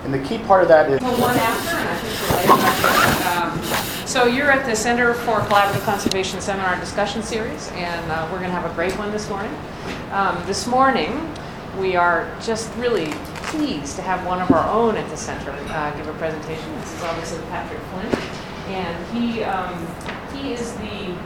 And the key part of that is... Well, one after, and I think you're late. So you're at the Center for Collaborative Conservation Seminar Discussion Series, and we're going to have a great one this morning. This morning, we are just really pleased to have one of our own at the center give a presentation. This is obviously Patrick Flint, and he is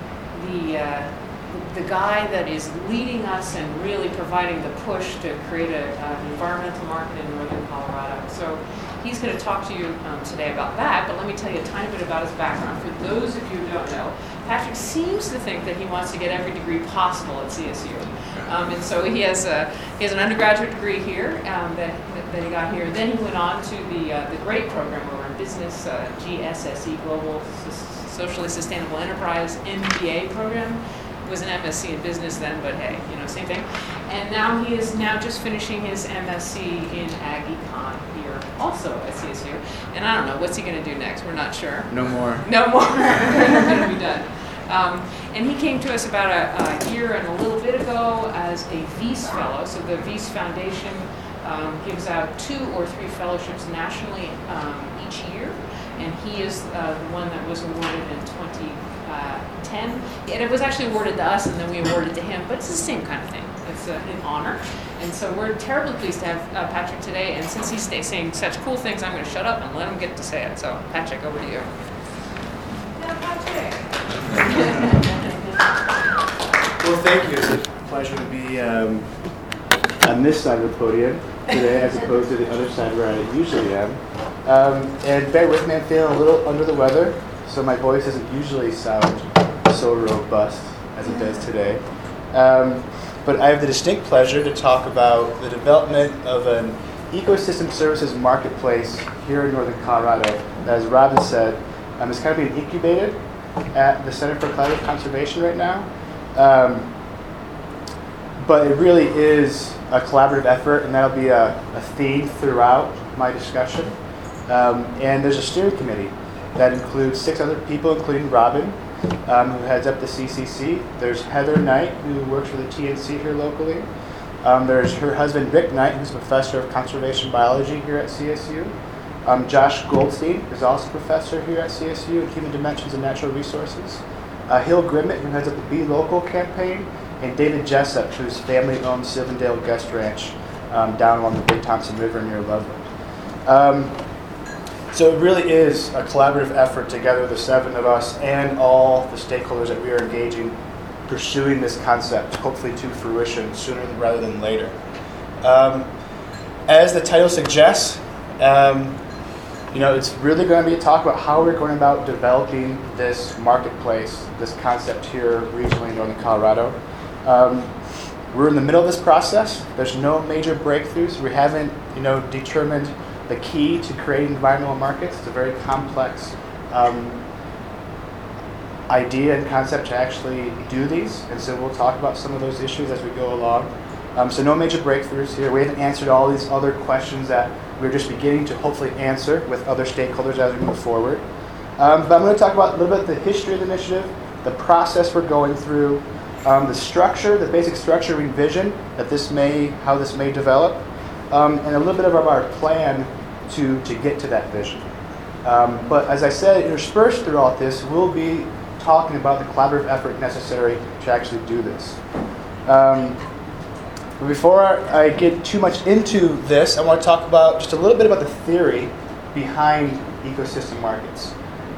the guy that is leading us and really providing the push to create an environmental market in northern Colorado. So he's going to talk to you today about that, but let me tell you a tiny bit about his background. For those of you who don't know, Patrick seems to think that he wants to get every degree possible at CSU. And so he has an undergraduate degree here that he got here. Then he went on to the great program over in business, GSSE, Global Socially Sustainable Enterprise MBA program. It was an MSc in business then, but hey, same thing. And now he is just finishing his MSc in Ag Econ here, also at CSU. And I don't know, what's he going to do next? We're not sure. No more. No more. We're going to be done. And he came to us about a year and a little bit ago as a Weiss Fellow. So the Weiss Foundation gives out 2 or 3 fellowships nationally each year. And he is the one that was awarded in 2010. And it was actually awarded to us, and then we awarded to him. But it's the same kind of thing. It's an honor. And so we're terribly pleased to have Patrick today. And since he's saying such cool things, I'm going to shut up and let him get to say it. So, Patrick, over to you. Yeah, Patrick. Well, thank you. It's a pleasure to be on this side of the podium today as opposed to the other side where I usually am. And bear with me, I'm feeling a little under the weather, so my voice doesn't usually sound so robust as it does today. But I have the distinct pleasure to talk about the development of an ecosystem services marketplace here in northern Colorado. As Robin said, it's kind of being incubated at the Center for Collaborative Conservation right now. But it really is a collaborative effort, and that'll be a theme throughout my discussion. And there's a steering committee that includes 6 other people, including Robin, who heads up the CCC. There's Heather Knight, who works for the TNC here locally. There's her husband, Rick Knight, who's a professor of conservation biology here at CSU. Josh Goldstein is also a professor here at CSU in Human Dimensions and Natural Resources. Hill Grimmett, who heads up the Be Local campaign, and David Jessup, whose family owns Silvendale Guest Ranch down along the Big Thompson River near Loveland. So it really is a collaborative effort together, the 7 of us and all the stakeholders that we are engaging, pursuing this concept, hopefully to fruition sooner rather than later. As the title suggests, it's really going to be a talk about how we're going about developing this marketplace, this concept here regionally in northern Colorado. We're in the middle of this process. There's no major breakthroughs. We haven't, determined the key to creating environmental markets. It's a very complex idea and concept to actually do these, and so we'll talk about some of those issues as we go along. So no major breakthroughs here. We haven't answered all these other questions that we're just beginning to hopefully answer with other stakeholders as we move forward. But I'm going to talk about a little bit the history of the initiative, the process we're going through, the structure, the basic structure we envision that how this may develop, and a little bit of our plan to get to that vision. But as I said, interspersed throughout this, we'll be talking about the collaborative effort necessary to actually do this. But before I get too much into this, I want to talk about just a little bit about the theory behind ecosystem markets.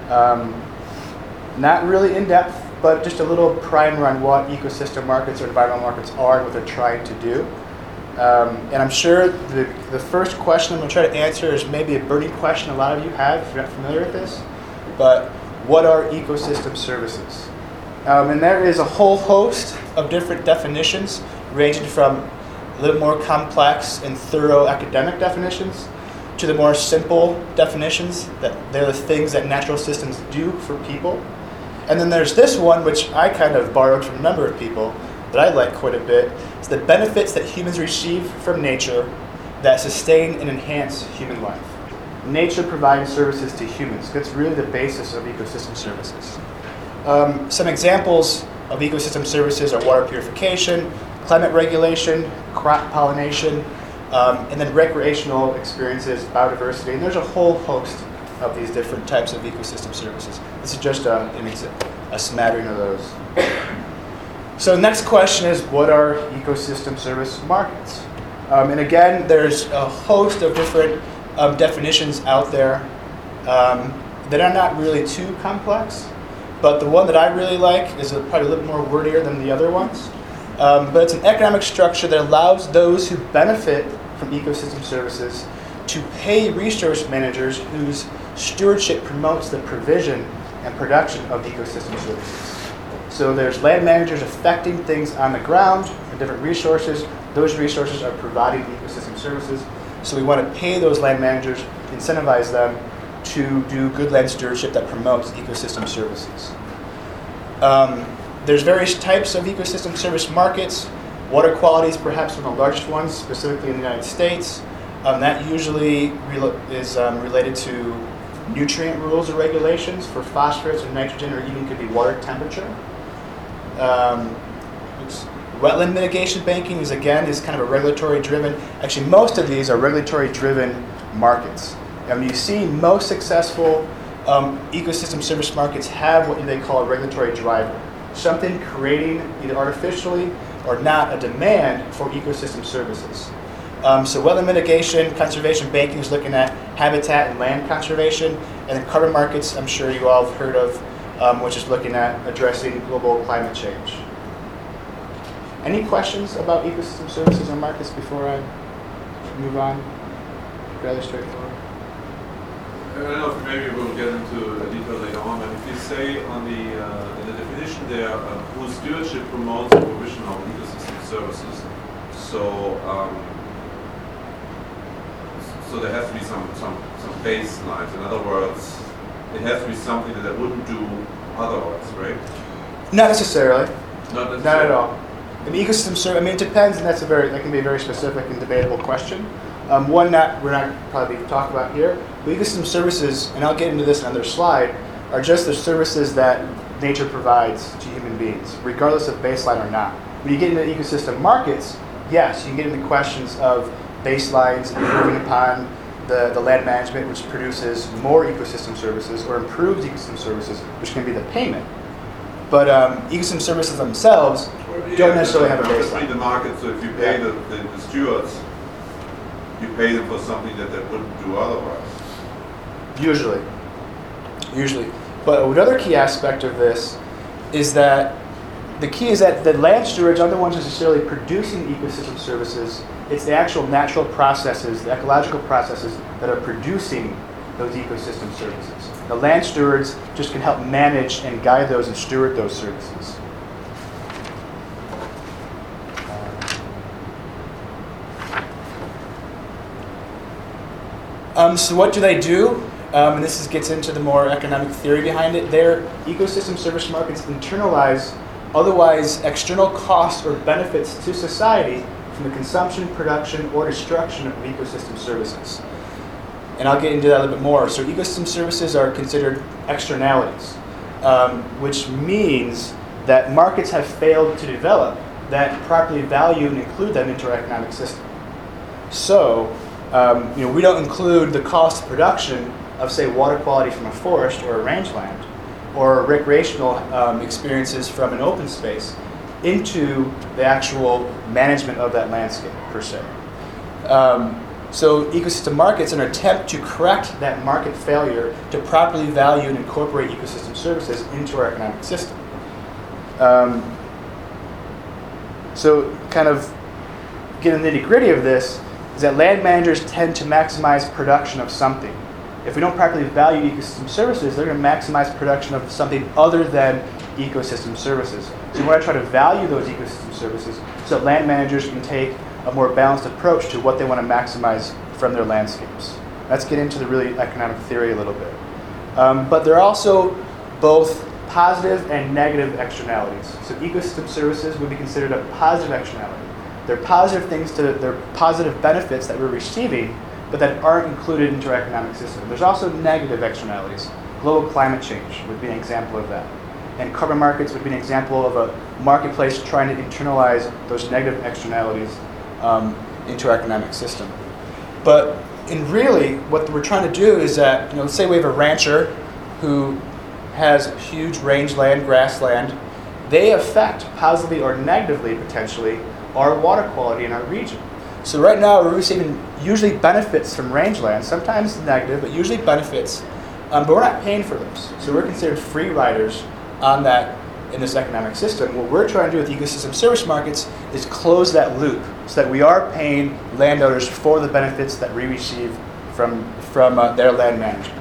Not really in depth, but just a little primer on what ecosystem markets or environmental markets are and what they're trying to do. And I'm sure the first question I'm going to try to answer is maybe a burning question a lot of you have if you're not familiar with this. But what are ecosystem services? And there is a whole host of different definitions, ranging from a little more complex and thorough academic definitions to the more simple definitions that they're the things that natural systems do for people. And then there's this one, which I kind of borrowed from a number of people that I like quite a bit. It's the benefits that humans receive from nature that sustain and enhance human life. Nature provides services to humans. That's really the basis of ecosystem services. Some examples of ecosystem services are water purification, climate regulation, crop pollination, And then recreational experiences, biodiversity, and there's a whole host of these different types of ecosystem services. This is just a smattering of those. So the next question is, what are ecosystem service markets? And again, there's a host of different definitions out there that are not really too complex, but the one that I really like is probably a little more wordier than the other ones. But it's an economic structure that allows those who benefit from ecosystem services to pay resource managers whose stewardship promotes the provision and production of ecosystem services. So there's land managers affecting things on the ground and different resources. Those resources are providing ecosystem services. So we want to pay those land managers, incentivize them to do good land stewardship that promotes ecosystem services. There's various types of ecosystem service markets. Water quality is perhaps one of the largest ones, specifically in the United States. That usually is related to nutrient rules or regulations for phosphorus or nitrogen, or even could be water temperature. Wetland mitigation banking is kind of a regulatory driven. Actually, most of these are regulatory driven markets. And you see most successful ecosystem service markets have what they call a regulatory driver. Something creating, either artificially or not, a demand for ecosystem services. So wetland mitigation, conservation banking is looking at habitat and land conservation, and then carbon markets, I'm sure you all have heard of, which is looking at addressing global climate change. Any questions about ecosystem services or markets before I move on? Rather straightforward. I don't know if maybe we'll get into detail later on, but if you say on the in the definition there, whose stewardship promotes the provision of ecosystem services, so so there has to be some baselines. In other words, it has to be something that I wouldn't do otherwise, right? Not necessarily. Not necessarily. Not at all. I mean, ecosystem service. I mean, it depends, and that can be a very specific and debatable question. One that we're not probably talking about here, but ecosystem services, and I'll get into this in another slide, are just the services that nature provides to human beings, regardless of baseline or not. When you get into ecosystem markets, yes, you can get into questions of baselines, improving upon the land management, which produces more ecosystem services, or improves ecosystem services, which can be the payment. But ecosystem services themselves don't necessarily have a baseline. The market, so if you pay the stewards, you pay them for something that they wouldn't do otherwise. Usually. But another key aspect of this is that the key is that the land stewards aren't the ones necessarily producing ecosystem services. It's the actual natural processes, the ecological processes that are producing those ecosystem services. The land stewards just can help manage and guide those and steward those services. So what do they do? And this gets into the more economic theory behind it. Their ecosystem service markets internalize otherwise external costs or benefits to society from the consumption, production, or destruction of ecosystem services. And I'll get into that a little bit more. So ecosystem services are considered externalities, which means that markets have failed to develop that properly value and include them into our economic system. So, we don't include the cost of production of, say, water quality from a forest or a rangeland, or recreational experiences from an open space into the actual management of that landscape, per se. So ecosystem markets, in an attempt to correct that market failure to properly value and incorporate ecosystem services into our economic system. So kind of getting the nitty-gritty of this is that land managers tend to maximize production of something. If we don't properly value ecosystem services, they're going to maximize production of something other than ecosystem services. So we want to try to value those ecosystem services so that land managers can take a more balanced approach to what they want to maximize from their landscapes. Let's get into the really economic theory a little bit. But there are also both positive and negative externalities. So ecosystem services would be considered a positive externality. They're positive they're positive benefits that we're receiving, but that aren't included into our economic system. There's also negative externalities. Global climate change would be an example of that. And carbon markets would be an example of a marketplace trying to internalize those negative externalities into our economic system. But in really, what we're trying to do is that, let's say we have a rancher who has huge rangeland, grassland. They affect positively or negatively, potentially, our water quality in our region. So right now, we're receiving usually benefits from rangeland, sometimes negative, but usually benefits. But we're not paying for those. So we're considered free riders on that in this economic system. What we're trying to do with ecosystem service markets is close that loop so that we are paying landowners for the benefits that we receive from their land management.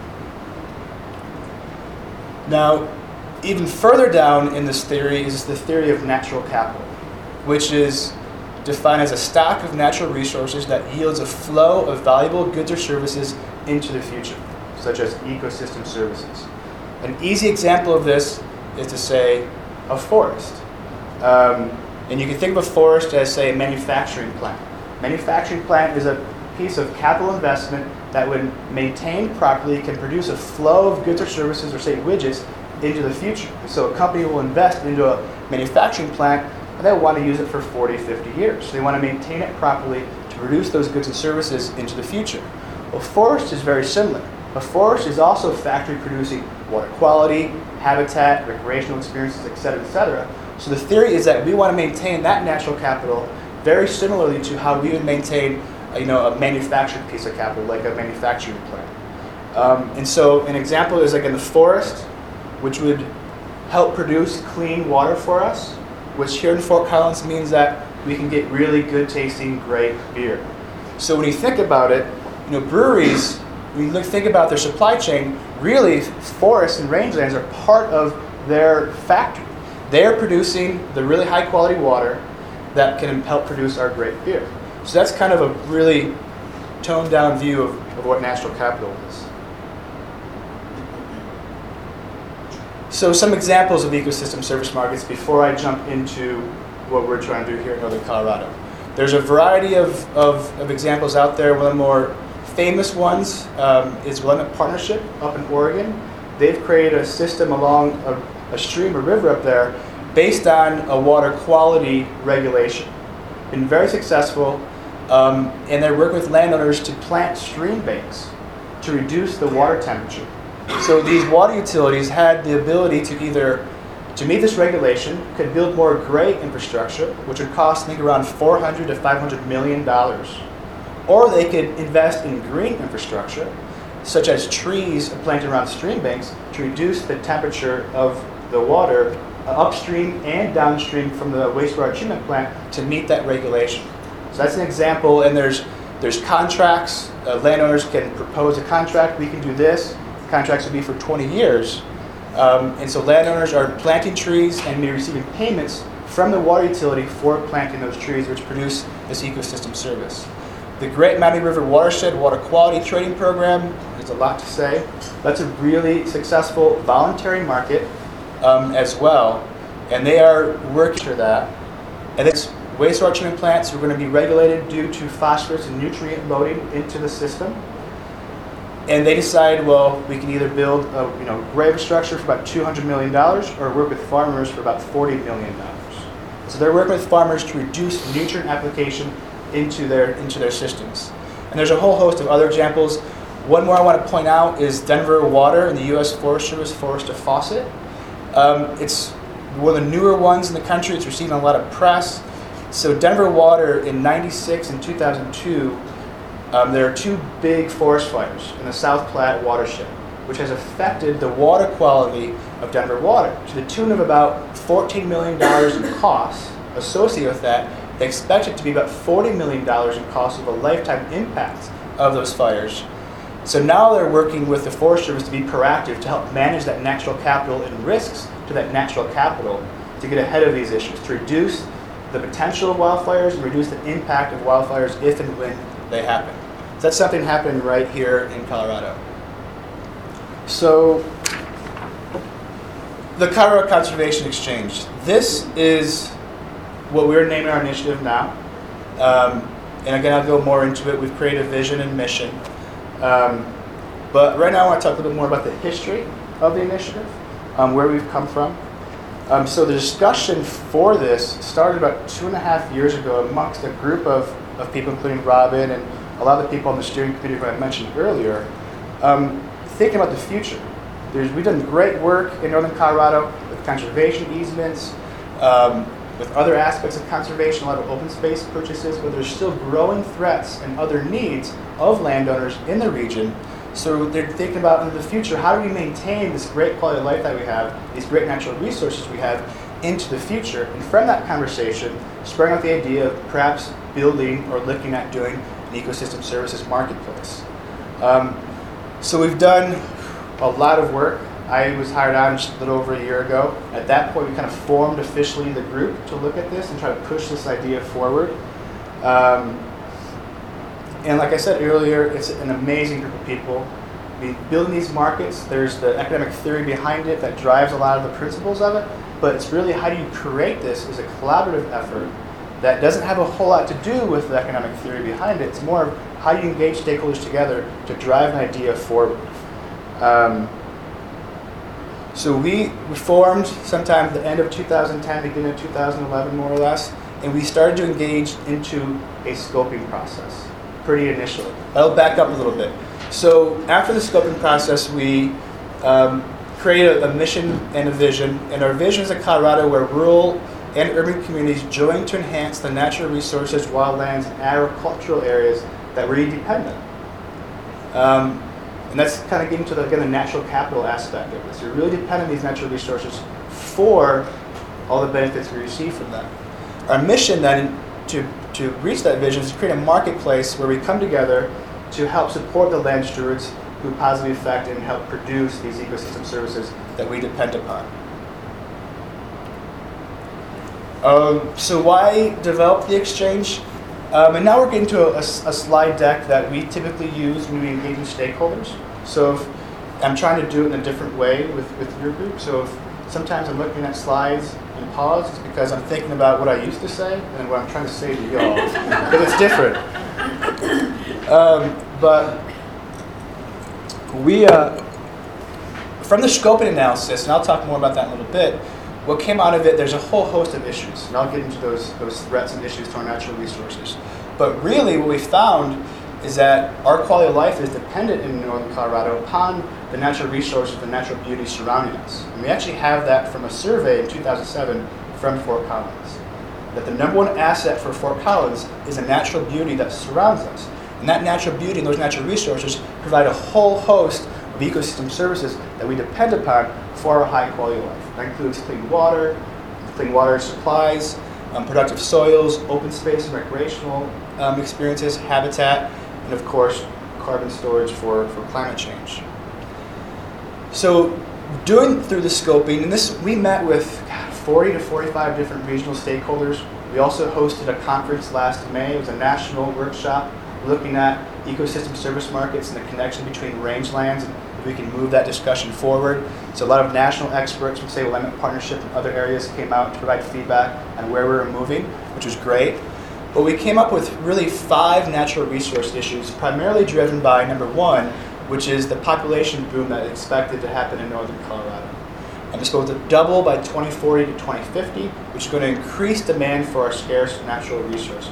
Now, even further down in this theory is the theory of natural capital, which is defined as a stock of natural resources that yields a flow of valuable goods or services into the future, such as ecosystem services. An easy example of this is to say a forest. And you can think of a forest as, say, a manufacturing plant. Manufacturing plant is a piece of capital investment that, when maintained properly, can produce a flow of goods or services, or say widgets, into the future. So a company will invest into a manufacturing plant, and they'll want to use it for 40, 50 years. So they want to maintain it properly to produce those goods and services into the future. Well, forest is very similar. A forest is also a factory producing water quality, habitat, recreational experiences, et cetera, So the theory is that we want to maintain that natural capital very similarly to how we would maintain a manufactured piece of capital, like a manufacturing plant. And so an example is like in the forest, which would help produce clean water for us, which here in Fort Collins means that we can get really good tasting, great beer. So when you think about it, breweries, when you think about their supply chain, really forests and rangelands are part of their factory. They're producing the really high quality water that can help produce our great beer. So that's kind of a really toned down view of what natural capital is. So some examples of ecosystem service markets before I jump into what we're trying to do here in Northern Colorado. There's a variety of examples out there. One of the more famous ones is Willamette Partnership up in Oregon. They've created a system along a stream or river up there based on a water quality regulation. Been very successful, and they're working with landowners to plant stream banks to reduce the water temperature. So these water utilities had the ability to meet this regulation, could build more gray infrastructure, which would cost, I think, around $400 to $500 million. Or they could invest in green infrastructure, such as trees planted around stream banks, to reduce the temperature of the water upstream and downstream from the wastewater treatment plant to meet that regulation. So that's an example, and there's contracts. Landowners can propose a contract. We can do this. Contracts would be for 20 years. And so landowners are planting trees and be receiving payments from the water utility for planting those trees, which produce this ecosystem service. The Great Maumee River Watershed Water Quality Trading Program, there's a lot to say. That's a really successful voluntary market as well, and they are working for that. And it's wastewater treatment plants are going to be regulated due to phosphorus and nutrient loading into the system. And they decide, well, we can either build a gray infrastructure for about $200 million or work with farmers for about $40 million. So they're working with farmers to reduce nutrient application into their systems. And there's a whole host of other examples. One more I want to point out is Denver Water and the U.S. Forest Service Forest to Faucet. It's one of the newer ones in the country. It's receiving a lot of press. So Denver Water in '96 and 2002, there are two big forest fires in the South Platte watershed, which has affected the water quality of Denver Water to the tune of about $14 million in costs associated with that. They expect it to be about $40 million in costs of a lifetime impact of those fires. So now they're working with the Forest Service to be proactive to help manage that natural capital and risks to that natural capital to get ahead of these issues, to reduce the potential of wildfires and reduce the impact of wildfires if and when they happen. So that's something happening right here in Colorado. So the Colorado Conservation Exchange. This is what we're naming our initiative now. And again, I'll go more into it. We've created a vision and mission. But right now I want to talk a little bit more about the history of the initiative, where we've come from. So the discussion for this started about 2.5 years ago amongst a group of of people, including Robin and a lot of the people on the steering committee who I mentioned earlier, thinking about the future. We've done great work in northern Colorado with conservation easements, with other aspects of conservation, a lot of open space purchases, but there's still growing threats and other needs of landowners in the region. So they're thinking about in the future, how do we maintain this great quality of life that we have, these great natural resources we have into the future? And from that conversation, sprang out the idea of perhaps building or looking at doing an ecosystem services marketplace. So we've done a lot of work. I was hired on just a little over a year ago. At that point, we kind of formed officially the group to look at this and try to push this idea forward. And like I said earlier, it's an amazing group of people. Building these markets, there's the economic theory behind it that drives a lot of the principles of it, but it's really how do you create this as a collaborative effort that doesn't have a whole lot to do with the economic theory behind it. It's more of how do you engage stakeholders together to drive an idea forward. So we formed sometime at the end of 2010, beginning of 2011, more or less, and we started to engage into a scoping process pretty initially. I'll back up a little bit. So after the scoping process, we created a mission and a vision, and our vision is a Colorado where rural and urban communities join to enhance the natural resources, wildlands, and agricultural areas that we depend on. And that's kind of getting to the natural capital aspect of this. We really depend on these natural resources for all the benefits we receive from them. Our mission then to reach that vision is to create a marketplace where we come together to help support the land stewards who positively affect and help produce these ecosystem services that we depend upon. So why develop the exchange? And now we're getting to a slide deck that we typically use when we engage with stakeholders. So if I'm trying to do it in a different way with your group. So if sometimes I'm looking at slides and pause, it's because I'm thinking about what I used to say and what I'm trying to say to y'all, because it's different. But we, from the scoping analysis, and I'll talk more about that in a little bit, what came out of it, there's a whole host of issues, and I'll get into those threats and issues to our natural resources. But really what we found is that our quality of life is dependent in northern Colorado upon the natural resources, the natural beauty surrounding us. And we actually have that from a survey in 2007 from Fort Collins, that the number one asset for Fort Collins is the natural beauty that surrounds us. And that natural beauty and those natural resources provide a whole host of ecosystem services that we depend upon for our high quality of life. That includes clean water supplies, productive soils, open space and recreational experiences, habitat, and of course, carbon storage for climate change. So through the scoping, and we met with 40 to 45 different regional stakeholders. We also hosted a conference last May. It was a national workshop looking at ecosystem service markets and the connection between rangelands, and if we can move that discussion forward. So a lot of national experts from, say, Willamette Partnership and other areas came out to provide feedback on where we were moving, which was great. But we came up with really 5 natural resource issues, primarily driven by, number one, which is the population boom that is expected to happen in northern Colorado. And it's going to double by 2040 to 2050, which is going to increase demand for our scarce natural resources.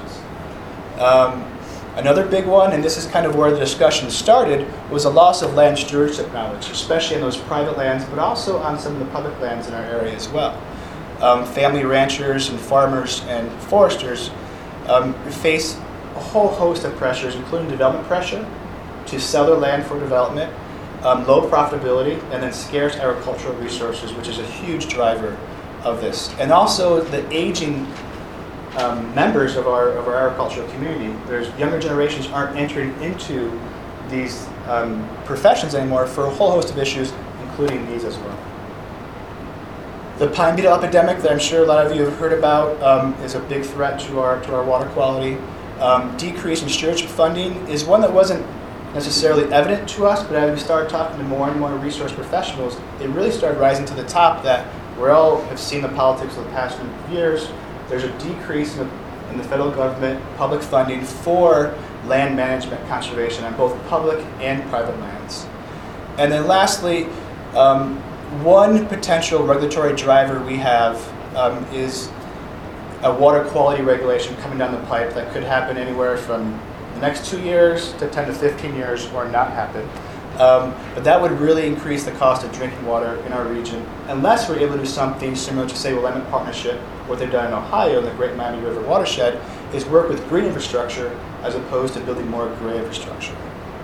Another big one, and this is kind of where the discussion started, was a loss of land stewardship knowledge, especially in those private lands, but also on some of the public lands in our area as well. Family ranchers and farmers and foresters face a whole host of pressures, including development pressure to sell their land for development, low profitability, and then scarce agricultural resources, which is a huge driver of this. And also the aging members of our agricultural community. There's younger generations aren't entering into these professions anymore for a whole host of issues, including these as well. The pine beetle epidemic that I'm sure a lot of you have heard about is a big threat to our water quality. Decrease in stewardship funding is one that wasn't necessarily evident to us, but as we started talking to more and more resource professionals, it really started rising to the top that we all have seen the politics of the past number of years. There's a decrease in the federal government public funding for land management conservation on both public and private lands. And then lastly, one potential regulatory driver we have is a water quality regulation coming down the pipe that could happen anywhere from the next 2 years to 10 to 15 years or not happen. But that would really increase the cost of drinking water in our region unless we're able to do something similar to, say, Willamette Partnership, what they've done in Ohio in the Great Miami River watershed, is work with green infrastructure as opposed to building more gray infrastructure.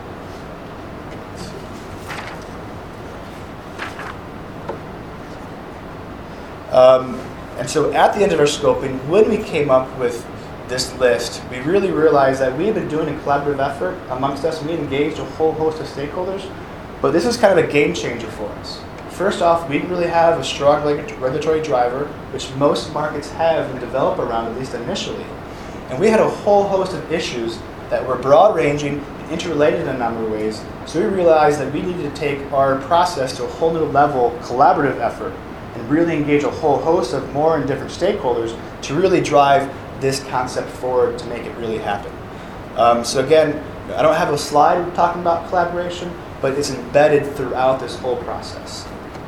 And so at the end of our scoping, when we came up with this list, we really realized that we had been doing a collaborative effort amongst us, and we engaged a whole host of stakeholders, but this is kind of a game changer for us. First off, we didn't really have a strong regulatory driver, which most markets have and develop around, at least initially. And we had a whole host of issues that were broad-ranging and interrelated in a number of ways, so we realized that we needed to take our process to a whole new level, collaborative effort, and really engage a whole host of more and different stakeholders to really drive this concept forward to make it really happen. So again, I don't have a slide talking about collaboration, but it's embedded throughout this whole process.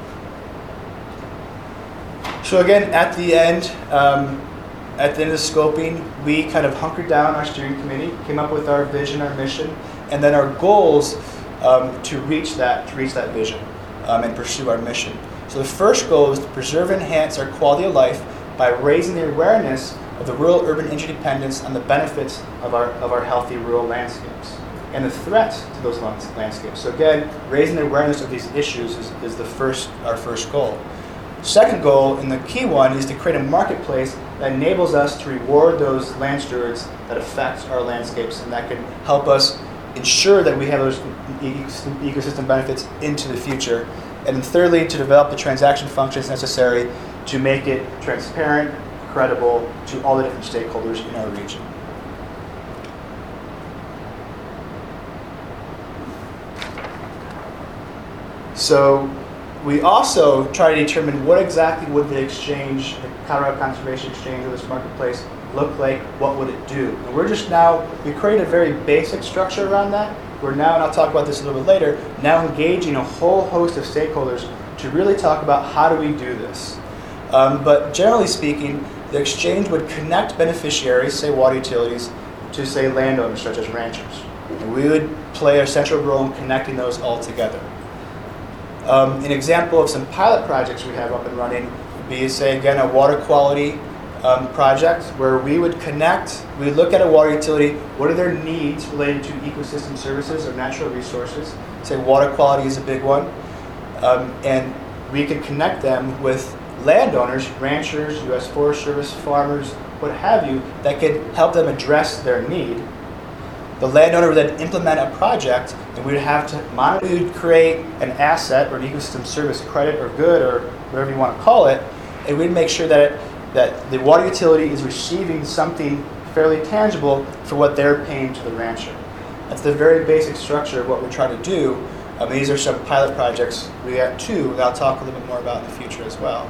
So again, at the end of the scoping, we kind of hunkered down our steering committee, came up with our vision, our mission, and then our goals to reach that vision and pursue our mission. So the first goal is to preserve and enhance our quality of life by raising the awareness of the rural-urban interdependence and the benefits of our healthy rural landscapes and the threats to those landscapes. So again, raising the awareness of these issues is our first goal. Second goal, and the key one, is to create a marketplace that enables us to reward those land stewards that affect our landscapes and that can help us ensure that we have those ecosystem benefits into the future. And then thirdly, to develop the transaction functions necessary to make it transparent, credible to all the different stakeholders in our region. So we also try to determine what exactly would the exchange, the Colorado Conservation Exchange or this marketplace look like, what would it do? And we created a very basic structure around that. We're now, and I'll talk about this a little bit later, now engaging a whole host of stakeholders to really talk about how do we do this. But generally speaking, the exchange would connect beneficiaries, say water utilities, to say landowners such as ranchers. And we would play a central role in connecting those all together. An example of some pilot projects we have up and running would be, say again, a water quality project where we would look at a water utility, what are their needs related to ecosystem services or natural resources. Say water quality is a big one. And we can connect them with landowners, ranchers, U.S. Forest Service, farmers, what have you, that could help them address their need. The landowner would then implement a project, and we'd have to monitor, we would create an asset or an ecosystem service credit or good or whatever you want to call it, and we'd make sure that the water utility is receiving something fairly tangible for what they're paying to the rancher. That's the very basic structure of what we're trying to do. These are some pilot projects. We have two that I'll talk a little bit more about in the future as well.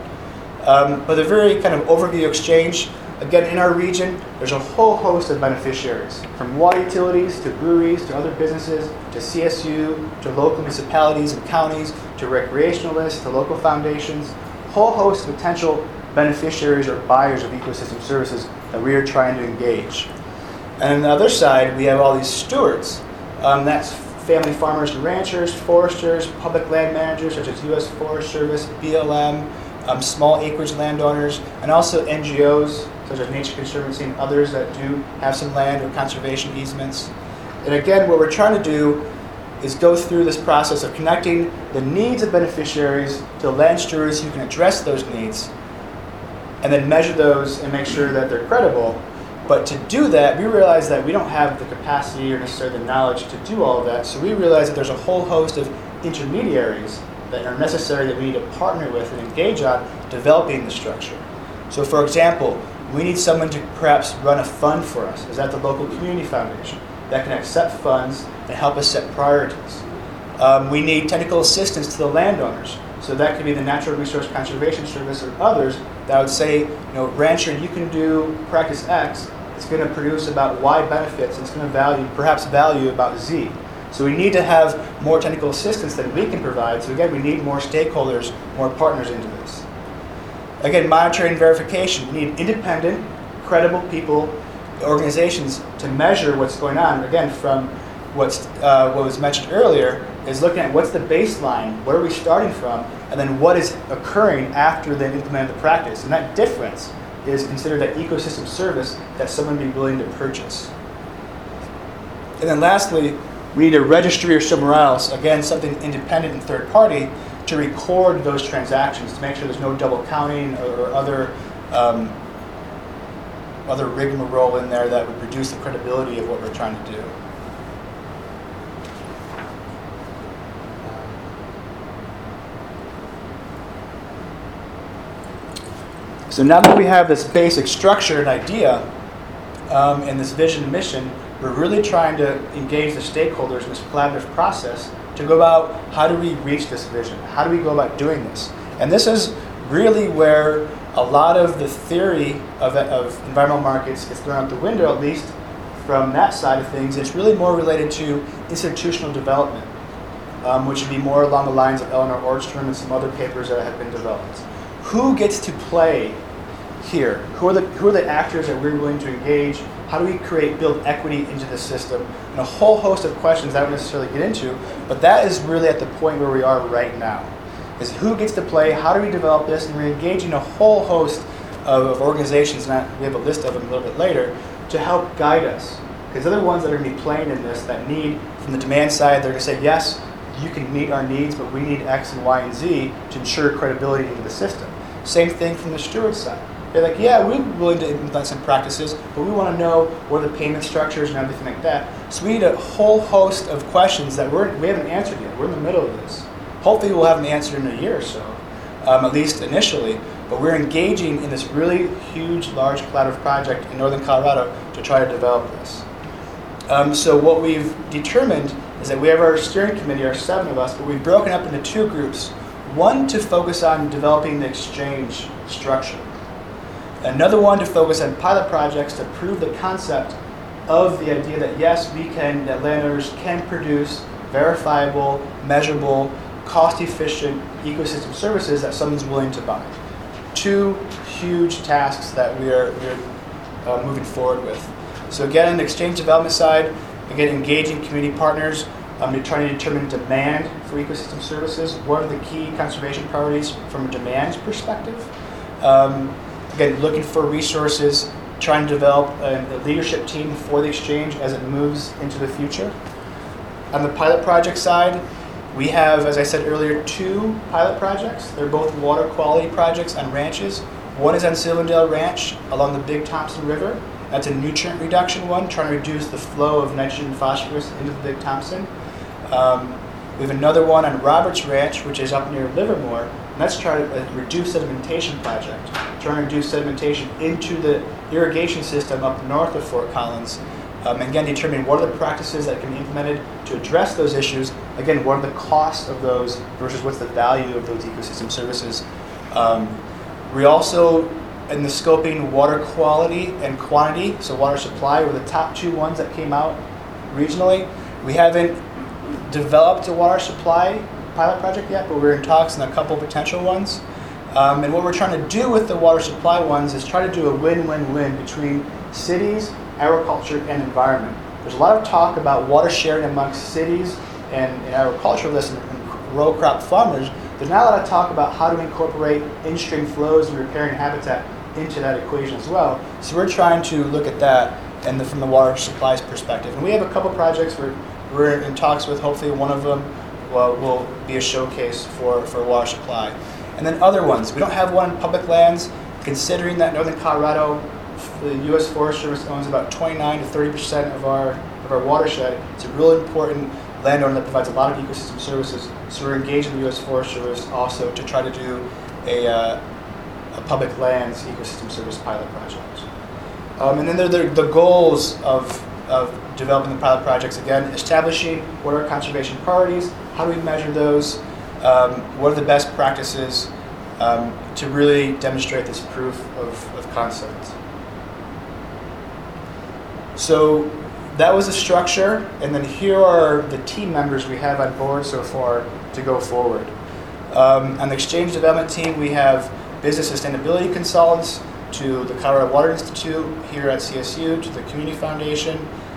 But the very kind of overview exchange, again, in our region, there's a whole host of beneficiaries, from water utilities to breweries to other businesses to CSU to local municipalities and counties to recreationalists to local foundations, whole host of potential beneficiaries or buyers of ecosystem services that we are trying to engage. And on the other side, we have all these stewards. That's family farmers and ranchers, foresters, public land managers such as U.S. Forest Service, BLM, small acreage landowners, and also NGOs such as Nature Conservancy and others that do have some land or conservation easements. And again, what we're trying to do is go through this process of connecting the needs of beneficiaries to land stewards who can address those needs, and then measure those and make sure that they're credible. But to do that, we realize that we don't have the capacity or necessarily the knowledge to do all of that. So we realize that there's a whole host of intermediaries that are necessary that we need to partner with and engage on developing the structure. So for example, we need someone to perhaps run a fund for us. Is that the local community foundation that can accept funds and help us set priorities? We need technical assistance to the landowners. So that could be the Natural Resource Conservation Service or others that would say, rancher, you can do practice X. It's going to produce about Y benefits. It's going to perhaps value about Z. So we need to have more technical assistance that we can provide. So again, we need more stakeholders, more partners into this. Again, monitoring and verification. We need independent, credible people, organizations to measure what's going on. Again, from what was mentioned earlier, is looking at what's the baseline, where are we starting from, and then what is occurring after they've implemented the practice. And that difference is considered that ecosystem service that someone would be willing to purchase. And then lastly, we need a registry or somewhere else, again, something independent and third party, to record those transactions to make sure there's no double counting or other rigmarole in there that would reduce the credibility of what we're trying to do. So now that we have this basic structure and idea and this vision and mission, we're really trying to engage the stakeholders in this collaborative process to go about how do we reach this vision? How do we go about doing this? And this is really where a lot of the theory of environmental markets gets thrown out the window, at least from that side of things. It's really more related to institutional development, which would be more along the lines of Eleanor Ortstrom and some other papers that have been developed. Who gets to play here? Who are the actors that we're willing to engage? How do we build equity into the system? And a whole host of questions I don't necessarily get into, but that is really at the point where we are right now. Is who gets to play? How do we develop this? And we're engaging a whole host of organizations, and we have a list of them a little bit later, to help guide us. Because they're the ones that are going to be playing in this, that need, from the demand side, they're going to say, yes, you can meet our needs, but we need X and Y and Z to ensure credibility into the system. Same thing from the steward side. They're like, yeah, we're willing to implement some practices, but we want to know what are the payment structures and everything like that. So we need a whole host of questions that we haven't answered yet. We're in the middle of this. Hopefully we'll have an answer in a year or so, at least initially. But we're engaging in this really huge, large collaborative project in Northern Colorado to try to develop this. So what we've determined is that we have our steering committee, our 7 of us, but we've broken up into 2 groups. One to focus on developing the exchange structure. Another one to focus on pilot projects to prove the concept of the idea that yes, that landowners can produce verifiable, measurable, cost-efficient ecosystem services that someone's willing to buy. 2 huge tasks that we're moving forward with. So again, on the exchange development side, again, engaging community partners, trying to determine demand for ecosystem services. What are the key conservation priorities from a demand perspective? Again, looking for resources, trying to develop a leadership team for the exchange as it moves into the future. On the pilot project side, we have, as I said earlier, 2 pilot projects. They're both water quality projects on ranches. One is on Silverdale Ranch along the Big Thompson River. That's a nutrient reduction one, trying to reduce the flow of nitrogen and phosphorus into the Big Thompson. We have another one on Roberts Ranch, which is up near Livermore, and that's trying to reduce sedimentation project, trying to reduce sedimentation into the irrigation system up north of Fort Collins. And again, determining what are the practices that can be implemented to address those issues. Again, what are the costs of those versus what's the value of those ecosystem services. We also, in the scoping, water quality and quantity, so water supply were the top 2 ones that came out regionally. We haven't developed a water supply pilot project yet, but we're in talks on a couple potential ones. And what we're trying to do with the water supply ones is try to do a win-win-win between cities, agriculture, and environment. There's a lot of talk about water sharing amongst cities and agriculturalists and row crop farmers. There's not a lot of talk about how to incorporate in-stream flows and riparian habitat into that equation as well. So we're trying to look at that and from the water supplies perspective. And we have a couple projects we're in talks with. Hopefully one of them will be a showcase for water supply. And then other ones. We don't have one in public lands, considering that Northern Colorado, the U.S. Forest Service owns about 29 to 30% of our watershed. It's a really important landowner that provides a lot of ecosystem services. So we're engaging the U.S. Forest Service also to try to do a public lands ecosystem service pilot project. And then there are the goals of developing the pilot projects. Again, establishing what are conservation priorities, how do we measure those, what are the best practices to really demonstrate this proof of concept. So that was the structure, and then here are the team members we have on board so far to go forward. On the exchange development team, we have business sustainability consultants to the Colorado Water Institute here at CSU, to the Community Foundation,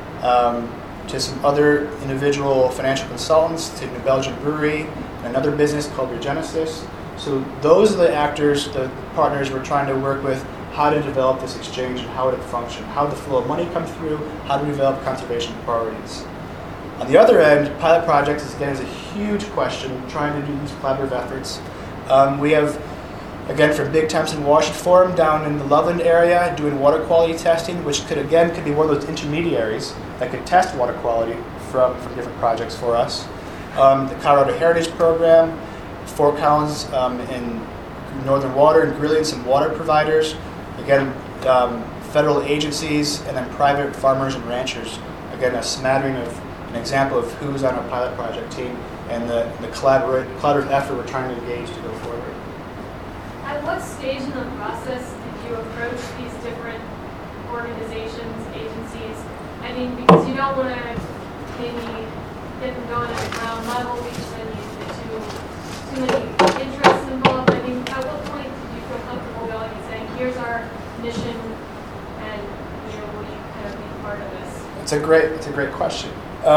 to some other individual financial consultants, to New Belgium Brewery, and another business called Regenesis. So those are the actors, the partners we're trying to work with, how to develop this exchange and how it function, how the flow of money come through, how to develop conservation priorities. On the other end, pilot projects is a huge question, trying to do these collaborative efforts. We have, again, from Big Thompson Washington Forum down in the Loveland area, doing water quality testing, which could be one of those intermediaries that could test water quality from different projects for us. The Colorado Heritage Program, Fort Collins in Northern Water and Greeley, and some water providers. Again, federal agencies, and then private farmers and ranchers. Again, an example of who's on our pilot project team and the collaborative effort we're trying to engage to go forward. At what stage in the process did you approach these different organizations, agencies? I mean, because you don't want to maybe get them going at the ground level because then you get too many interests involved. I mean, at what point did you feel comfortable going and saying, here's our mission, and will you kind of be part of this? It's a great question.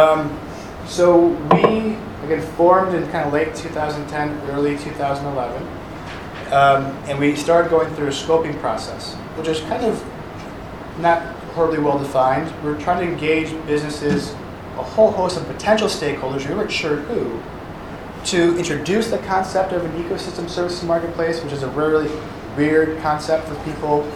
So we, again, formed in kind of late 2010, early 2011, and we started going through a scoping process, which is kind of not horribly well defined. We're trying to engage businesses, a whole host of potential stakeholders, we weren't sure who, to introduce the concept of an ecosystem services marketplace, which is a really weird concept for people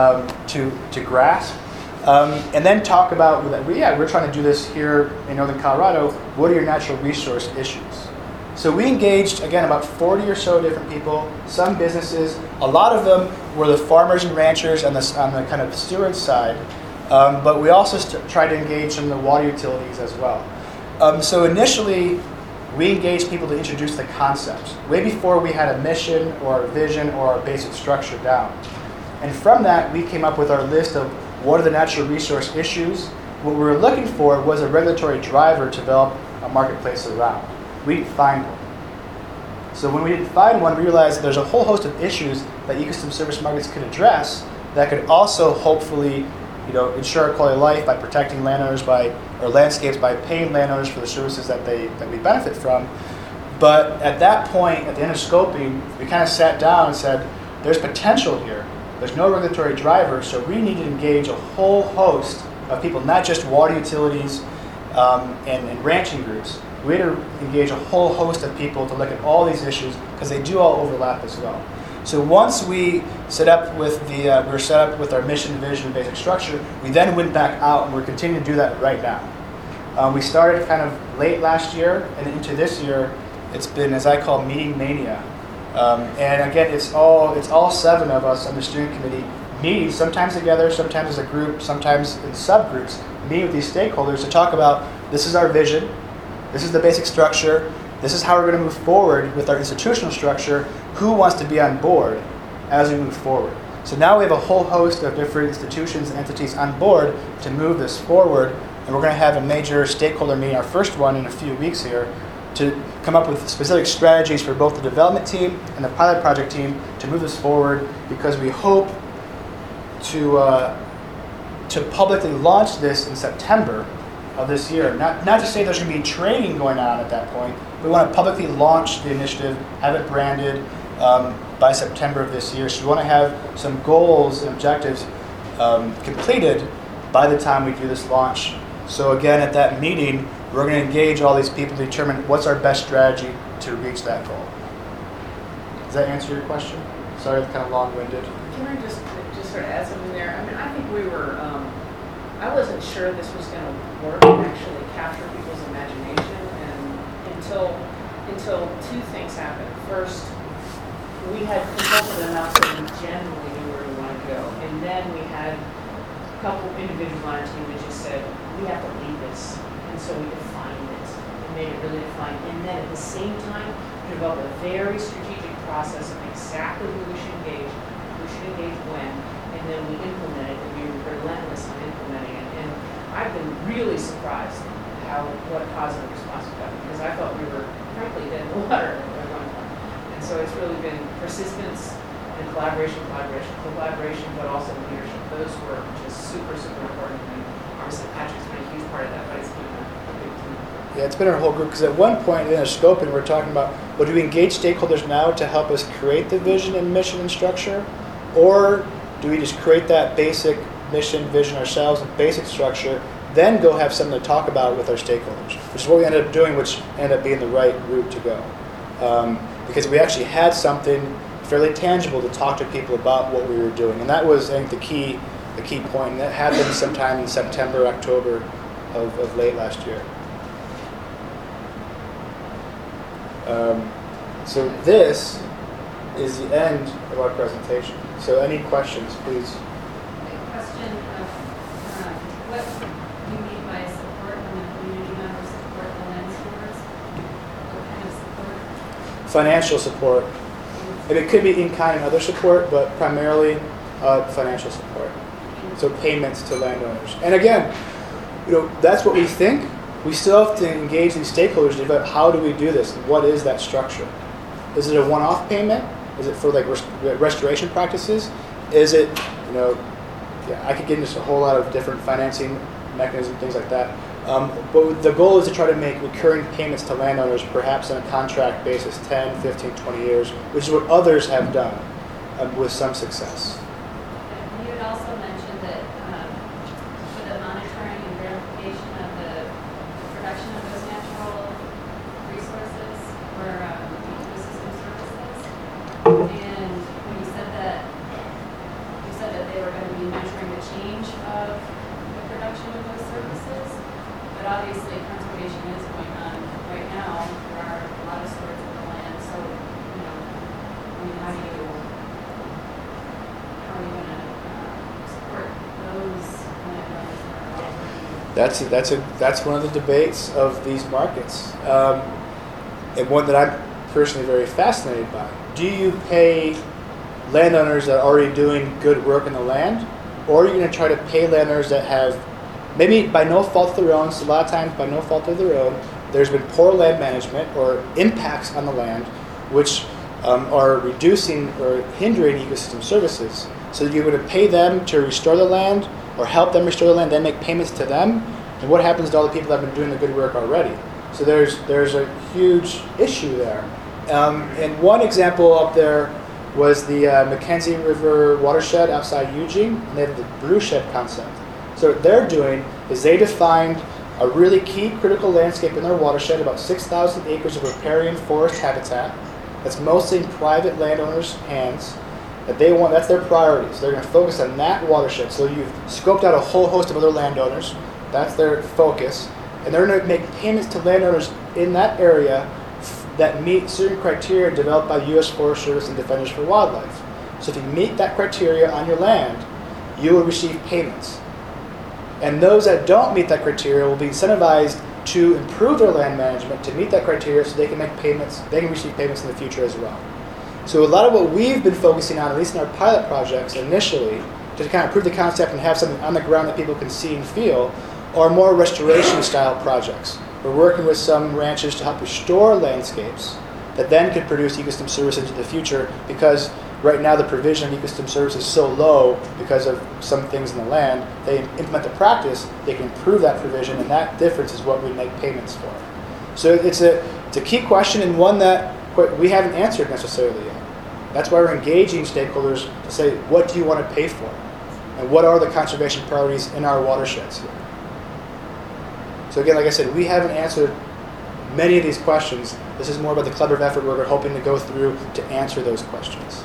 to grasp. And then talk about, we're trying to do this here in Northern Colorado, what are your natural resource issues? So we engaged, again, about 40 or so different people, some businesses. A lot of them were the farmers and ranchers on the kind of steward side, but we also tried to engage some of the water utilities as well. So initially, we engaged people to introduce the concepts, way before we had a mission or a vision or a basic structure down. And from that, we came up with our list of what are the natural resource issues. What we were looking for was a regulatory driver to develop a marketplace around. We didn't find one. So when we didn't find one, we realized that there's a whole host of issues that ecosystem service markets could address that could also hopefully ensure quality of life by protecting landowners or landscapes by paying landowners for the services that we benefit from. But at that point, at the end of scoping, we kind of sat down and said, there's potential here. There's no regulatory driver, so we need to engage a whole host of people, not just water utilities and ranching groups. We had to engage a whole host of people to look at all these issues because they do all overlap as well. So once we set up with our mission, vision, and basic structure, we then went back out, and we're continuing to do that right now. We started kind of late last year, and into this year, it's been, as I call, meeting mania. And again, it's all 7 of us on the steering committee meeting, sometimes together, sometimes as a group, sometimes in subgroups, meeting with these stakeholders to talk about, this is our vision, this is the basic structure, this is how we're going to move forward with our institutional structure, who wants to be on board as we move forward. So now we have a whole host of different institutions and entities on board to move this forward, and we're going to have a major stakeholder meeting, our first one in a few weeks here, to come up with specific strategies for both the development team and the pilot project team to move this forward, because we hope to publicly launch this in September of this year. Not to say there's going to be training going on at that point. We want to publicly launch the initiative, have it branded by September of this year. So we want to have some goals and objectives completed by the time we do this launch. So again, at that meeting, we're going to engage all these people to determine what's our best strategy to reach that goal. Does that answer your question? Sorry, it's kind of long-winded. Can I just sort of add something there? I mean, I think we were, I wasn't sure this was going to work and actually capture people's imagination, and until 2 things happened. First, we had consulted enough that we generally knew where we wanted to go, and then we had a couple individuals on our team that just said, we have to lead this. And so we defined it and made it really defined. And then at the same time, we developed a very strategic process of exactly who we should engage when, and then we implemented it, and we were relentless on implementing it. And I've been really surprised what a positive response we got, because I thought we were, frankly, dead in the water at one point. And so it's really been persistence, and collaboration, but also leadership. Those were just super, super important. And obviously Patrick's been a huge part of that, but it's been a big team. Yeah, it's been our whole group, because at one point in our scoping, we're talking about, well, do we engage stakeholders now to help us create the vision and mission and structure? Or do we just create that basic mission, vision ourselves, and basic structure, then go have something to talk about with our stakeholders, which is what we ended up doing, which ended up being the right route to go. Because we actually had something fairly tangible to talk to people about what we were doing. And that was, I think, the key point. And that happened sometime in September, October of late last year. So this is the end of our presentation. So any questions, please? A question of what do you mean by support when the community members support the land stewards? What kind of support? Financial support. And it could be in-kind and other support, but primarily financial support. So payments to landowners. And again, that's what we think. We still have to engage these stakeholders to develop how do we do this? What is that structure? Is it a one-off payment? Is it for like restoration practices? Is it, I could get into a whole lot of different financing mechanisms, things like that. But the goal is to try to make recurring payments to landowners, perhaps on a contract basis, 10, 15, 20 years, which is what others have done with some success. You had also mentioned that for the monitoring and verification of the production of those natural resources or ecosystem services. And when you said that they were going to be measuring the change of the production of those services. But obviously conservation is going on right now. There are a lot of stewards of the land. So, how are you going to support those landowners that are already? That's one of the debates of these markets, and one that I'm personally very fascinated by. Do you pay landowners that are already doing good work in the land, or are you going to try to pay landowners that have, maybe by no fault of their own, so a lot of times by no fault of their own, there's been poor land management or impacts on the land which are reducing or hindering ecosystem services. So you're going to pay them to restore the land or help them restore the land, then make payments to them. And what happens to all the people that have been doing the good work already? So there's a huge issue there. And one example up there was the Mackenzie River watershed outside Eugene, and they have the Brewshed concept. So what they're doing is they defined a really key critical landscape in their watershed, about 6,000 acres of riparian forest habitat that's mostly in private landowners' hands, that they want, that's their priorities. They're going to focus on that watershed. So you've scoped out a whole host of other landowners. That's their focus. And they're going to make payments to landowners in that area that meet certain criteria developed by the U.S. Forest Service and Defenders for Wildlife. So if you meet that criteria on your land, you will receive payments. And those that don't meet that criteria will be incentivized to improve their land management to meet that criteria so they can make payments, they can receive payments in the future as well. So a lot of what we've been focusing on, at least in our pilot projects initially, to kind of prove the concept and have something on the ground that people can see and feel, are more restoration style projects. We're working with some ranches to help restore landscapes that then could produce ecosystem services into the future, because right now the provision of ecosystem services is so low because of some things in the land. They implement the practice, they can improve that provision, and that difference is what we make payments for. So it's a key question, and one that we haven't answered necessarily yet. That's why we're engaging stakeholders to say, what do you want to pay for? And what are the conservation priorities in our watersheds here? So again, like I said, we haven't answered many of these questions. This is more about the collaborative effort where we're hoping to go through to answer those questions.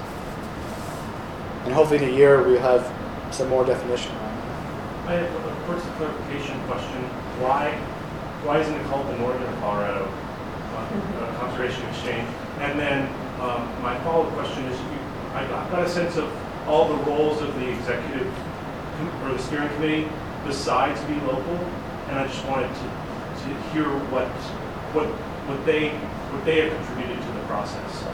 And hopefully in a year we'll have some more definition around that. I have a first clarification question. Why isn't it called the Northern Colorado Conservation Exchange? And then my follow-up question is, I got a sense of all the roles of the executive or the steering committee besides be local, and I just wanted to hear what they have contributed to the process.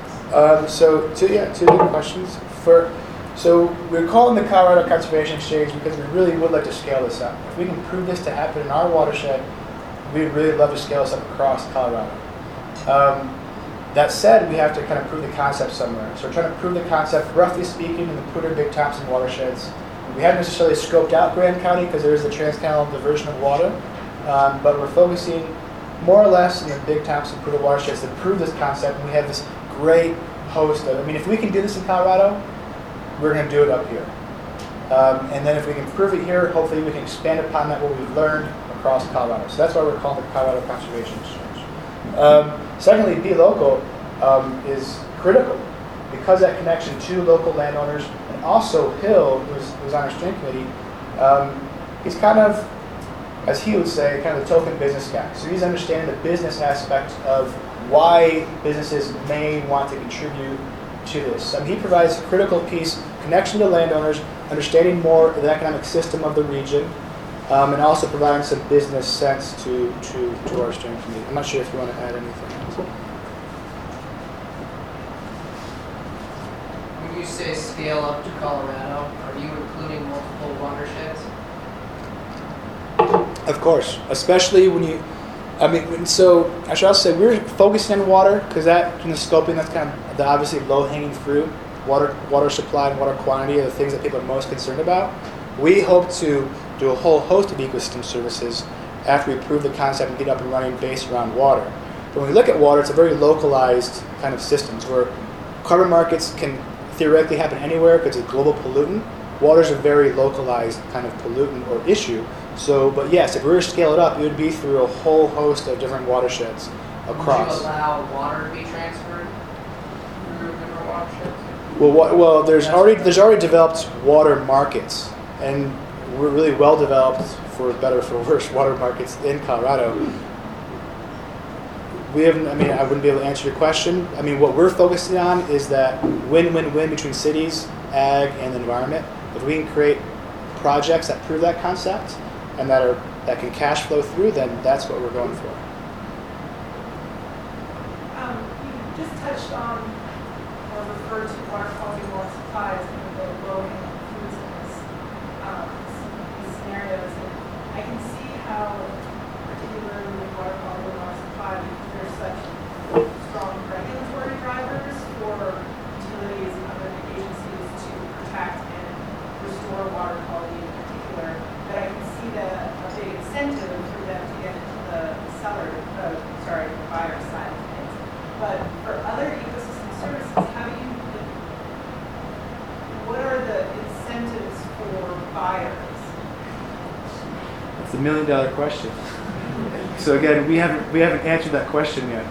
Two good questions. So we're calling the Colorado Conservation Exchange because we really would like to scale this up. If we can prove this to happen in our watershed, we'd really love to scale this up across Colorado. That said, we have to kind of prove the concept somewhere. So we're trying to prove the concept, roughly speaking, in the Poudre Big Thompson watersheds. We haven't necessarily scoped out Graham County because there is the transcanal diversion of water, but we're focusing more or less in the Big Thompson Poudre watersheds to prove this concept. And we have this great host of, I mean, if we can do this in Colorado, we're going to do it up here. And then if we can prove it here, hopefully we can expand upon that, what we've learned across Colorado. So that's why we're called the Colorado Conservation Exchange. Secondly, Be Local is critical because that connection to local landowners, and also Hill, who's on our steering committee, he's kind of, as he would say, kind of the token business guy. So he's understanding the business aspect of why businesses may want to contribute to this. He provides a critical piece, connection to landowners, understanding more of the economic system of the region, and also providing some business sense to our steering committee. I'm not sure if you want to add anything else. When you say scale up to Colorado, are you including multiple watersheds? Of course, especially when you, I mean, so I should also say we're focusing on water because that, in the scoping, that's kind of the obviously low-hanging fruit. Water supply and water quantity are the things that people are most concerned about. We hope to do a whole host of ecosystem services after we prove the concept and get up and running based around water. But when we look at water, it's a very localized kind of systems where carbon markets can theoretically happen anywhere because it's a global pollutant. Water is a very localized kind of pollutant or issue. So, but yes, if we were to scale it up, it would be through a whole host of different watersheds across. Would you allow water to be transferred through different watersheds? Well, there's already developed water markets, and we're really well developed, for better or for worse, water markets in Colorado. We haven't. I mean, I wouldn't be able to answer your question. I mean, what we're focusing on is that win-win-win between cities, ag, and the environment. If we can create projects that prove that concept and that can cash flow through, then that's what we're going for. You just touched on or referred to water quality, water supply as kind of the low-hanging fruits in these scenarios. And I can see how, particularly with water quality and water supply, there's such strong regulatory drivers for utilities and other agencies to protect and restore water quality in particular, that I can see a big incentive for them to get into the buyer side of things. But for other ecosystem services, what are the incentives for buyers? It's $1 million question. So again, we haven't answered that question yet.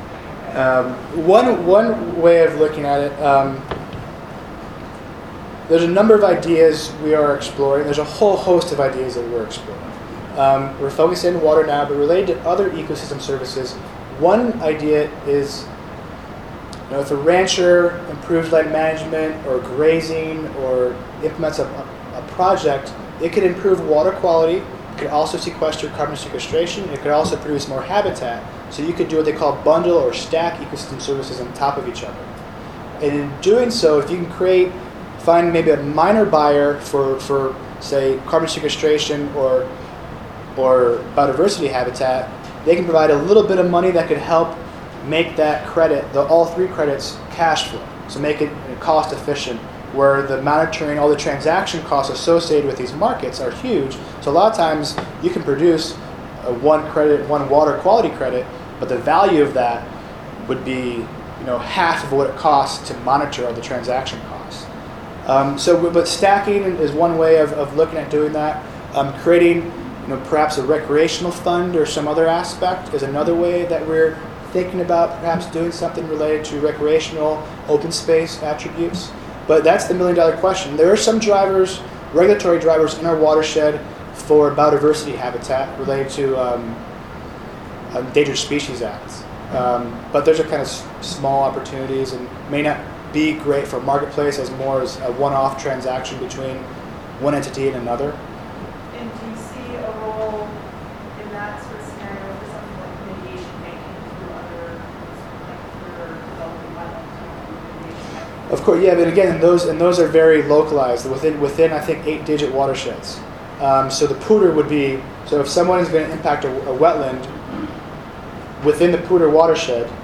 One way of looking at it, there's a number of ideas we are exploring. There's a whole host of ideas that we're exploring. We're focusing on water now, but related to other ecosystem services, one idea is, if a rancher improves land management or grazing or implements a project, it could improve water quality. It could also sequester carbon sequestration. It could also produce more habitat. So you could do what they call bundle or stack ecosystem services on top of each other. And in doing so, if you can find maybe a minor buyer for say carbon sequestration or biodiversity habitat, they can provide a little bit of money that could help make that credit, all three credits, cash flow. So make it cost efficient, where the monitoring, all the transaction costs associated with these markets are huge. So a lot of times you can produce one water quality credit, but the value of that would be half of what it costs to monitor all the transaction costs. But stacking is one way of looking at doing that. Creating perhaps a recreational fund or some other aspect is another way that we're thinking about perhaps doing something related to recreational open space attributes. But that's the $1 million question. There are some regulatory drivers in our watershed for biodiversity habitat related to Endangered Species Act. But those are kind of small opportunities and may not be great for marketplace as more as a one-off transaction between one entity and another. And do you see a role in that sort of scenario for something like mitigation banking through other, for developing wetlands? Of course, yeah, but again, those are very localized within I think 8-digit watersheds. So the Poudre would be, so if someone is going to impact a wetland within the Poudre watershed,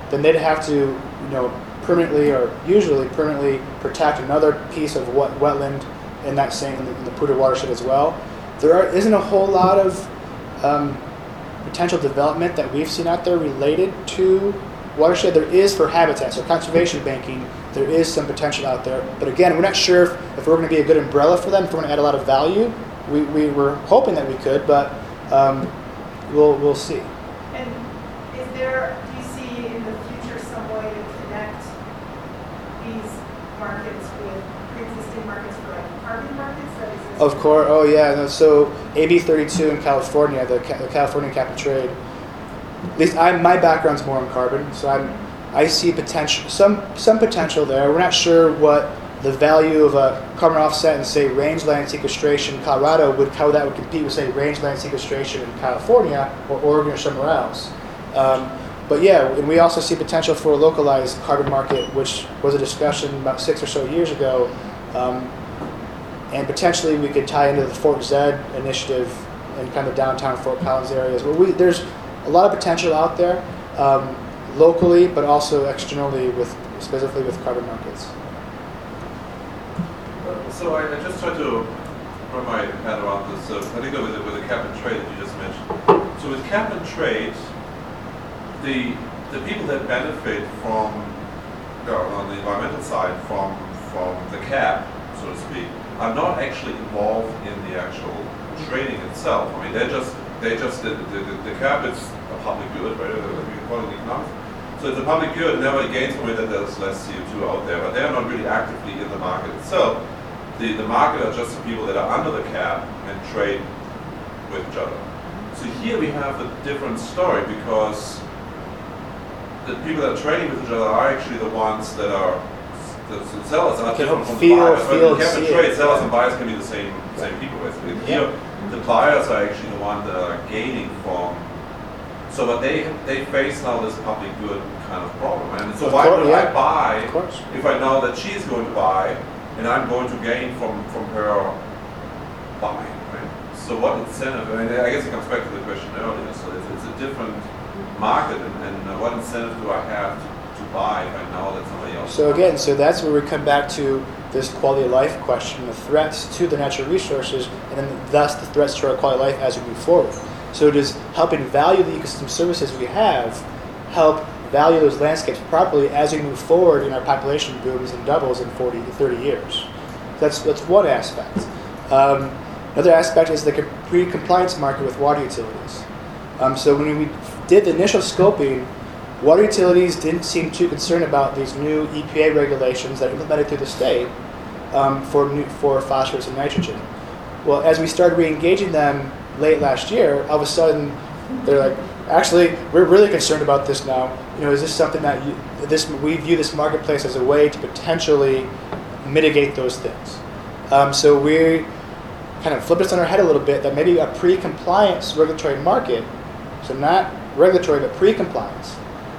then they'd have to, permanently or usually permanently protect another piece of wetland in that same in the polluted watershed as well. There isn't a whole lot of potential development that we've seen out there related to watershed. There is for habitat, so conservation banking. There is some potential out there, but again, we're not sure if we're going to be a good umbrella for them. If we're going to add a lot of value, we were hoping that we could, but we'll see. And do you see in the future some way to connect these markets with pre-existing markets for like carbon markets that exist? Of course. Oh yeah. No, so AB 32 in California, the California cap and trade. At least my background's more in carbon, so I see potential, some potential there. We're not sure what the value of a carbon offset in, say, rangeland sequestration in Colorado how that would compete with, say, rangeland sequestration in California or Oregon or somewhere else. But yeah, and we also see potential for a localized carbon market, which was a discussion about 6 or so years ago. And potentially we could tie into the Fort Zed initiative in kind of downtown Fort Collins areas. Where there's a lot of potential out there, locally, but also externally, specifically with carbon markets. So I just tried to wrap my head around this, particularly with the cap and trade that you just mentioned. So with cap and trade, the people that benefit from, on the environmental side, from the cap, so to speak, are not actually involved in the actual trading itself. I mean, the cap is a public good, right? We can call it economics. So it's a public good, and everybody gains from it that there's less CO2 out there, but they're not really actively in the market itself. The market are just the people that are under the cap and trade with each other. So here we have a different story, because the people that are trading with each other are actually the ones that are, the sellers are different from the buyers. But in cap and trade, sellers and buyers can be the same people basically. Here, the buyers are actually the ones that are gaining from. So, but they face now this public good kind of problem. And so why would I buy if I know that she's going to buy and I'm going to gain from her buying, right? So what incentive, I guess it comes back to the question earlier, so it's a different market, and what incentive do I have to buy if I know that somebody else So again, so that's where we come back to this quality of life question, the threats to the natural resources, and then thus the threats to our quality of life as we move forward. So does helping value the ecosystem services we have help value those landscapes properly as we move forward in our population booms and doubles in 40 to 30 years? That's one aspect. Another aspect is the pre-compliance market with water utilities. So when we did the initial scoping, water utilities didn't seem too concerned about these new EPA regulations that are implemented through the state for phosphorus and nitrogen. Well, as we started re-engaging them late last year, all of a sudden they're like, actually, we're really concerned about this now. Is this something that we view this marketplace as a way to potentially mitigate those things? So we kind of flipped this on our head a little bit, that maybe a pre-compliance regulatory market, so not regulatory but pre-compliance,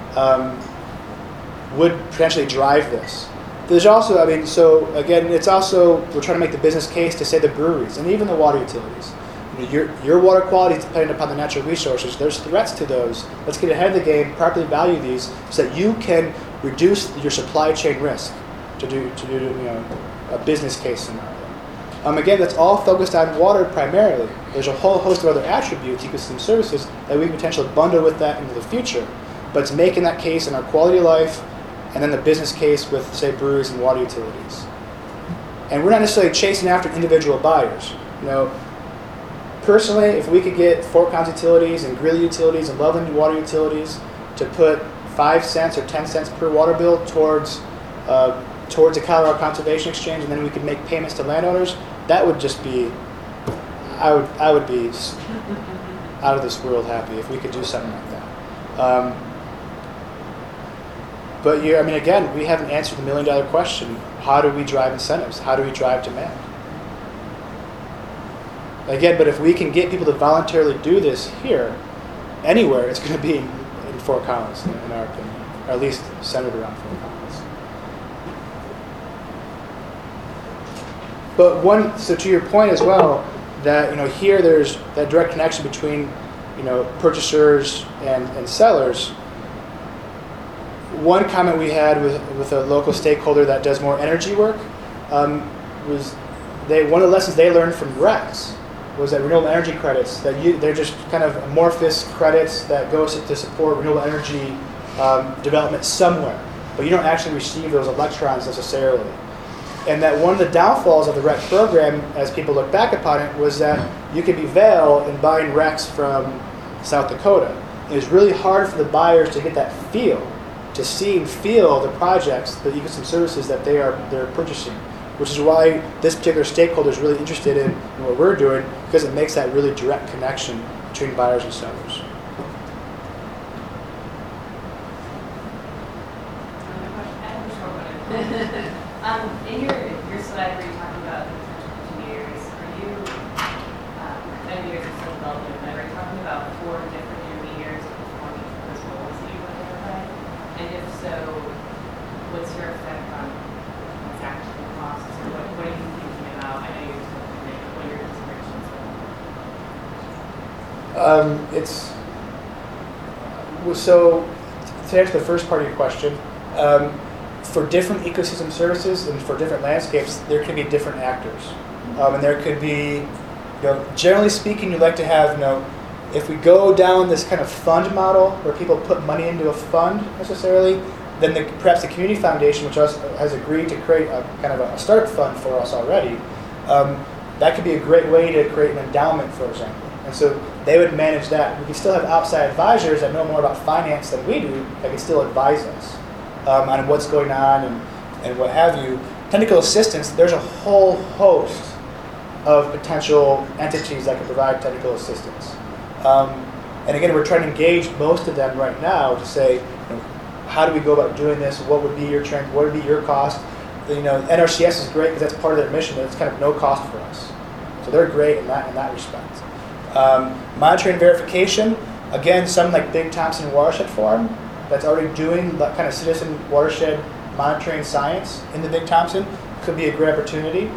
would potentially drive this. There's also, so again, it's also, we're trying to make the business case to say the breweries and even the water utilities. Your water quality is dependent upon the natural resources. There's threats to those. Let's get ahead of the game, properly value these, so that you can reduce your supply chain risk to do a business case scenario. Again, that's all focused on water primarily. There's a whole host of other attributes, ecosystem services, that we can potentially bundle with that into the future. But it's making that case in our quality of life, and then the business case with, say, breweries and water utilities. And we're not necessarily chasing after individual buyers. Personally, if we could get Fort Collins Utilities and Greeley Utilities and Loveland Water Utilities to put 5 cents or 10 cents per water bill towards a Colorado Conservation Exchange, and then we could make payments to landowners, that would just be, I would be out of this world happy if we could do something like that. But again, we haven't answered the $1 million question: how do we drive incentives? How do we drive demand? Again, but if we can get people to voluntarily do this here, anywhere, it's going to be in Fort Collins, in our opinion, or at least centered around Fort Collins. But so to your point as well, that here there's that direct connection between purchasers and sellers. one comment we had with a local stakeholder that does more energy work was one of the lessons they learned from RECs was that renewable energy credits, they're just kind of amorphous credits that go to support renewable energy development somewhere, but you don't actually receive those electrons necessarily. And that one of the downfalls of the REC program, as people look back upon it, was that you could be Vail and buying RECs from South Dakota. It was really hard for the buyers to get that feel, to see and feel the projects, the ecosystem services that they're purchasing, which is why this particular stakeholder is really interested in what we're doing, because it makes that really direct connection between buyers and sellers. In your slide where you're talking about the potential intermediaries, are you, intermediaries are still developing, but are you talking about 4 different intermediaries performing those roles that you've identified? And if so, what's your effect on transaction costs, or what are you thinking about? I know you're talking about what your considerations are. So to answer the first part of your question, for different ecosystem services and for different landscapes, there could be different actors. And there could be, generally speaking, you'd like to have, if we go down this kind of fund model where people put money into a fund necessarily, then perhaps the community foundation, which has agreed to create a kind of a startup fund for us already, that could be a great way to create an endowment, for example. And so they would manage that. We can still have outside advisors that know more about finance than we do that can still advise us on what's going on and what have you. Technical assistance, there's a whole host of potential entities that can provide technical assistance. And again, we're trying to engage most of them right now to say, how do we go about doing this? What would be your trend? What would be your cost? NRCS is great because that's part of their mission, but it's kind of no cost for us. So they're great in that respect. Monitoring and verification, again, something like Big Thompson Watershed Forum that's already doing that kind of citizen watershed monitoring science in the Big Thompson could be a great opportunity.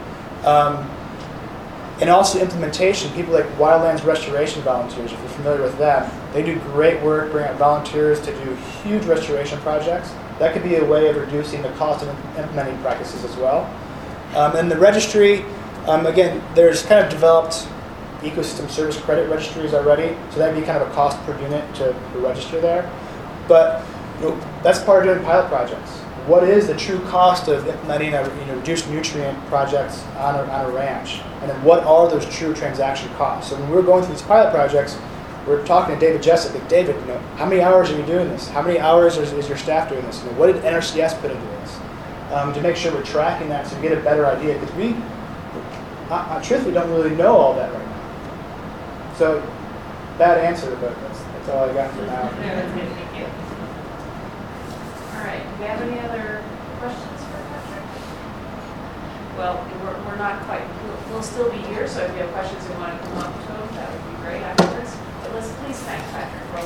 And also implementation, people like Wildlands Restoration Volunteers, if you're familiar with them, they do great work, bring out volunteers to do huge restoration projects. That could be a way of reducing the cost of implementing practices as well. And the registry, again, there's kind of developed ecosystem service credit registries already, so that'd be kind of a cost per unit to register there. But that's part of doing pilot projects. What is the true cost of implementing a reduced nutrient projects on a ranch? And then what are those true transaction costs? So when we're going through these pilot projects, we're talking to David Jessup. Like, David, how many hours are you doing this? How many hours is your staff doing this? What did NRCS put into this? To make sure we're tracking that so we get a better idea. Because we, truthfully, don't really know all that right now. So, bad answer, but that's all I got for now. No, that's good. Thank you. All right. Do we have any other questions for Patrick? Well, we're not quite. We'll still be here, so if you have questions and want to come up to him, that would be great afterwards. But let's please thank Patrick for